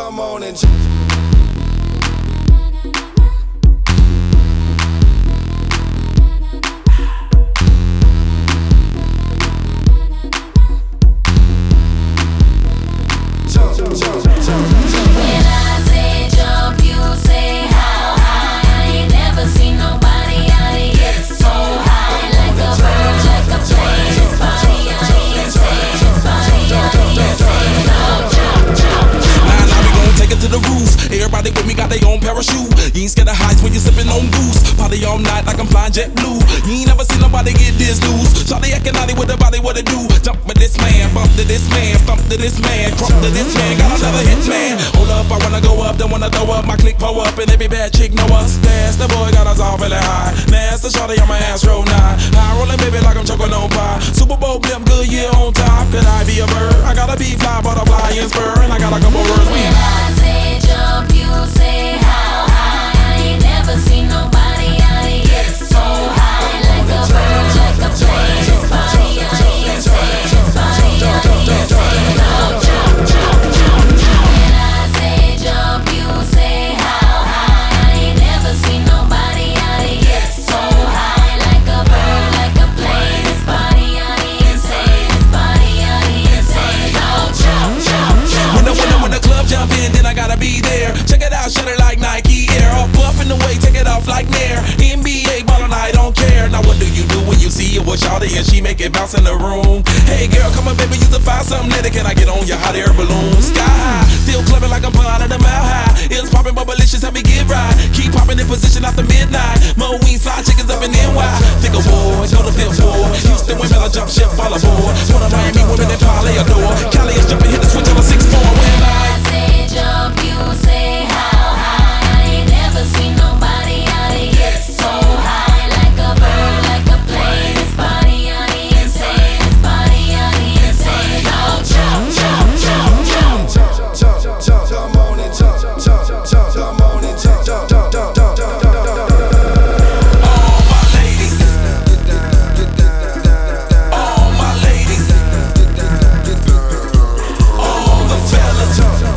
Come on and When I say jump, you say how high. I ain't never seen nobody out here get so high. Like a bird, like a plane. This body out here insane. This body out here insane. So jump, jump, jump. Now we gon' take it to the roof. Everybody with me got their own parachute. You ain't scared of heights when you sippin' on goose. Party all night like I'm flying jet blue. You ain't never seen nobody get this loose. Shawty acting naughty with the body, what it do? Jump with this man, bump to this man, stomp to this man, crump to this man. Got another hit man. Hold up, I wanna go up, then wanna throw up. My click pull up, and every bad chick know us. That's the boy got us all really high. That's the shawty on my ass roll 9. High rollin' baby like I'm choking on pie. Super Bowl blimp, good year on top. Could I be a bird? I gotta be fly, butterfly and spur, and I got a couple words. When I say jump, you say how high. I ain't never seen nobody out here get so high. Like a bird, like a plane. This body out here insane. This body out here insane. So jump, jump, jump, jump. When I say jump, you say how high. I ain't never seen nobody out here get so high. Like a bird, like a plane. This body out here insane. This body out here insane. So jump, jump, jump. When the club jump in, then I gotta be there. Check it out, shut it like Nike Air. Up in the way, take it off like Nair. NBA ballin', I don't care. Now what do you do when you see it with shawty and she make it bounce in the room? Hey girl, come on baby, you to find something later. Can I get on your hot air balloon? Sky high, still clubbing like I'm out of the mile high. It's poppin', but malicious, help me get right. Keep poppin' in position after midnight. Mo wings, fly chickens up in NY. Think of war, go to fifth floor. Houston women, I jump ship, fall aboard. One of Miami women that probably adore. Cali is jumping, hit the switch on a 6-4. When I say jump, you say how high. I ain't never seen nobody out here get so high. Like a bird, like a plane. This body out here insane. This body out here insane. So jump, jump, jump, jump. come on and jump, come on and jump. all my ladies, all my ladies, all the fellas, all the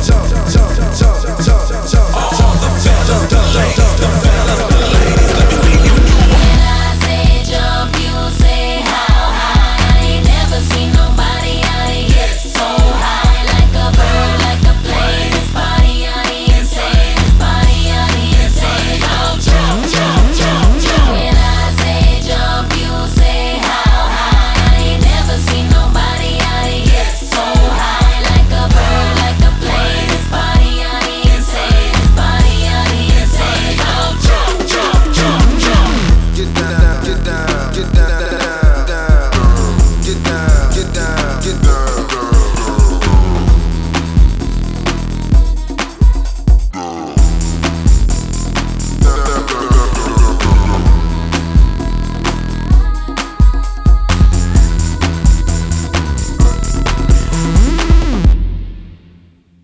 fellas, the ladies, the fellas, the ladies, let me see you do it. When I say jump, you say how high. I ain't never seen nobody out here get so high. Like a bird, like a plane. This body out here insane. This body out here insane. So jump, jump, jump, jump. When I say jump, you say how high. I ain't never seen nobody out here get so high. Like a bird, like a plane. This body out here insane. This body out here insane. So jump, jump, jump, jump. Get down, get down, get down, get down.